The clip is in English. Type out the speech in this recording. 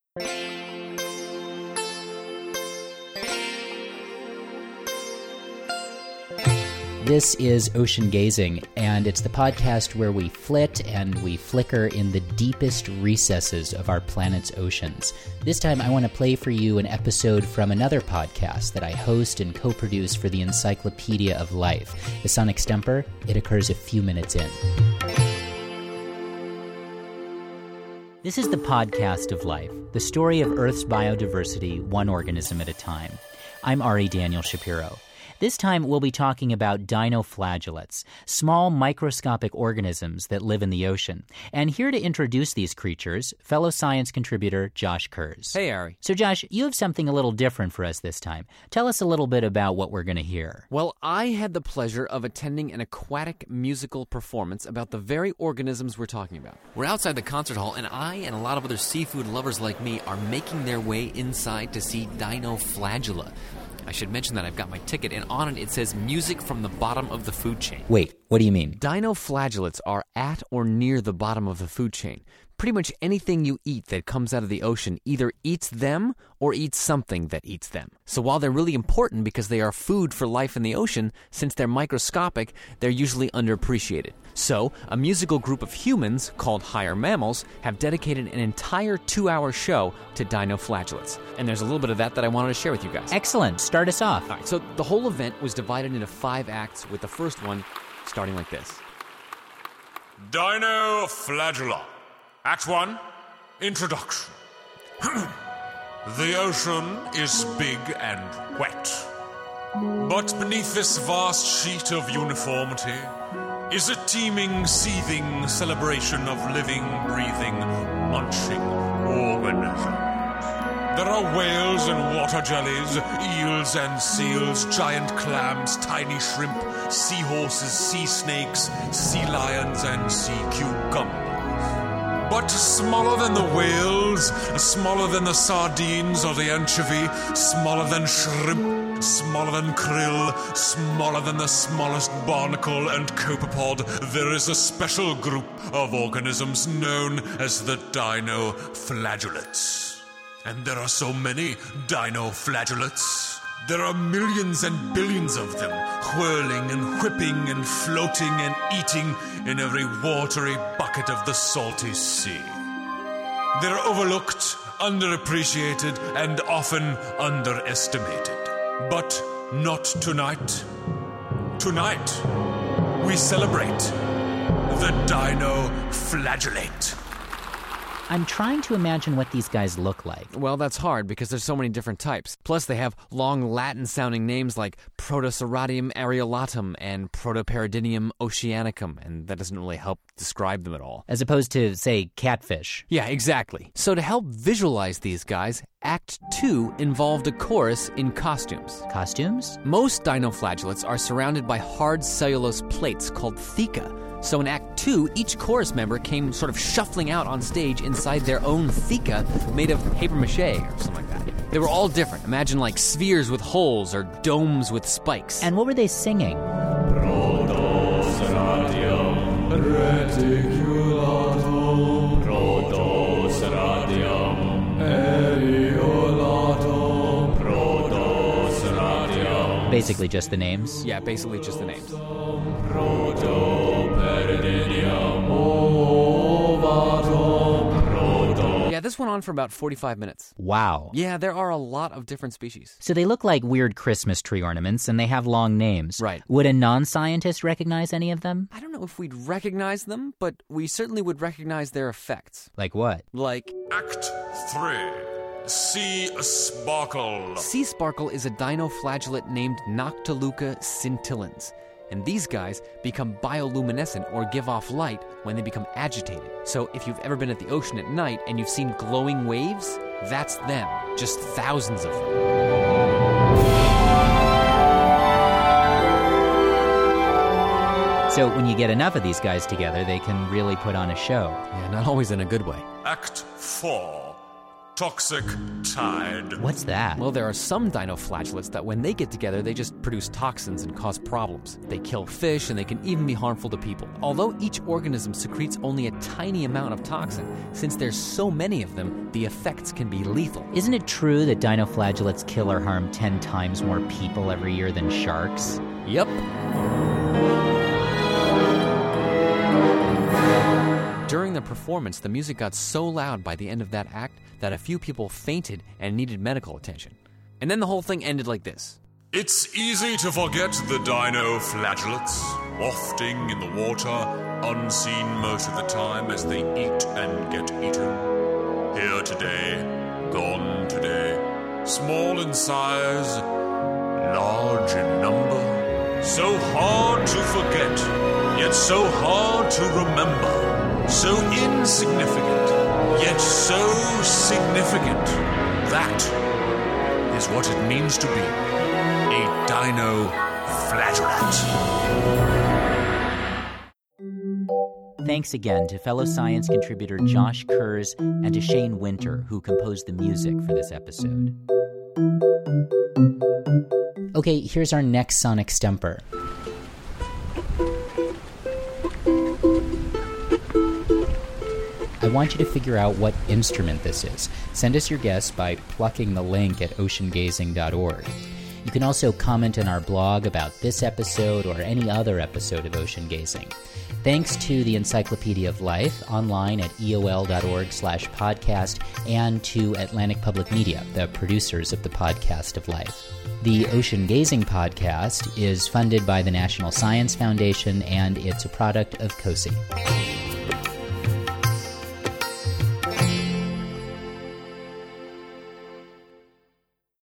This is Ocean Gazing, and it's the podcast where we flit and we flicker in the deepest recesses of our planet's oceans. This time I want to play for you an episode from another podcast that I host and co-produce for the Encyclopedia of Life. It's on Extemper. It occurs a few minutes in. This is the podcast of life, the story of Earth's biodiversity, one organism at a time. I'm Ari Daniel Shapiro. This time we'll be talking about dinoflagellates, small microscopic organisms that live in the ocean. And here to introduce these creatures, fellow science contributor Josh Kurz. Hey, Ari. So Josh, you have something a little different for us this time. Tell us a little bit about what we're going to hear. Well, I had the pleasure of attending an aquatic musical performance about the very organisms we're talking about. We're outside the concert hall, and I and a lot of other seafood lovers like me are making their way inside to see dinoflagella. I should mention that I've got my ticket, and on it says music from the bottom of the food chain. Wait, what do you mean? Dinoflagellates are at or near the bottom of the food chain. Pretty much anything you eat that comes out of the ocean either eats them or eats something that eats them. So while they're really important because they are food for life in the ocean, since they're microscopic, they're usually underappreciated. So, a musical group of humans, called higher mammals, have dedicated an entire 2-hour show to dinoflagellates. And there's a little bit of that I wanted to share with you guys. Excellent. Start us off. All right, so the whole event was divided into 5 acts, with the first one starting like this. Dinoflagella. Act 1, Introduction. The ocean is big and wet. But beneath this vast sheet of uniformity is a teeming, seething celebration of living, breathing, munching organisms. There are whales and water jellies, eels and seals, giant clams, tiny shrimp, seahorses, sea snakes, sea lions, and sea cucumbers. But smaller than the whales, smaller than the sardines or the anchovy, smaller than shrimp, smaller than krill, smaller than the smallest barnacle and copepod, there is a special group of organisms known as the dinoflagellates. And there are so many dinoflagellates. There are millions and billions of them, whirling and whipping and floating and eating in every watery bucket of the salty sea. They're overlooked, underappreciated, and often underestimated. But not tonight. Tonight, we celebrate the dinoflagellate. I'm trying to imagine what these guys look like. Well, that's hard because there's so many different types. Plus, they have long Latin-sounding names like Protoceratium areolatum and Protoparadinium oceanicum, and that doesn't really help describe them at all. As opposed to, say, catfish. Yeah, exactly. So to help visualize these guys, Act 2 involved a chorus in costumes. Costumes? Most dinoflagellates are surrounded by hard cellulose plates called theca. So in Act 2, each chorus member came sort of shuffling out on stage inside their own theca made of papier-mâché or something like that. They were all different. Imagine like spheres with holes or domes with spikes. And what were they singing? Protoceratium reticulatum, Protoceratium areolatum, Protoceratium. Basically just the names? Yeah, basically just the names. Protoparadinium ovatum, Yeah, this went on for about 45 minutes. Wow. Yeah, there are a lot of different species. So they look like weird Christmas tree ornaments, and they have long names. Right. Would a non-scientist recognize any of them? I don't know if we'd recognize them, but we certainly would recognize their effects. Like what? Like, Act 3, Sea Sparkle. sea sparkle is a dinoflagellate named Noctiluca scintillans. And these guys become bioluminescent or give off light when they become agitated. So if you've ever been at the ocean at night and you've seen glowing waves, that's them. Just thousands of them. So when you get enough of these guys together, they can really put on a show. Yeah, not always in a good way. Act 4, toxic tide. What's that? Well, there are some dinoflagellates that when they get together, they just produce toxins and cause problems. They kill fish, and they can even be harmful to people. Although each organism secretes only a tiny amount of toxin, since there's so many of them, the effects can be lethal. Isn't it true that dinoflagellates kill or harm 10 times more people every year than sharks? Yep. During the performance, the music got so loud by the end of that act that a few people fainted and needed medical attention. And then the whole thing ended like this. It's easy to forget the dinoflagellates, wafting in the water, unseen most of the time as they eat and get eaten. Here today, gone today, small in size, large in number, so hard to forget, yet so hard to remember. So insignificant, yet so significant. That is what it means to be a dinoflagellate. Thanks again to fellow science contributor Josh Kurz and to Shane Winter, who composed the music for this episode. Okay, here's our next sonic stumper. I want you to figure out what instrument this is. Send us your guess by plucking the link at oceangazing.org. You can also comment on our blog about this episode or any other episode of Ocean Gazing. Thanks to the Encyclopedia of Life online at eol.org/podcast and to Atlantic Public Media, the producers of the Podcast of Life. The Ocean Gazing podcast is funded by the National Science Foundation, and it's a product of COSI.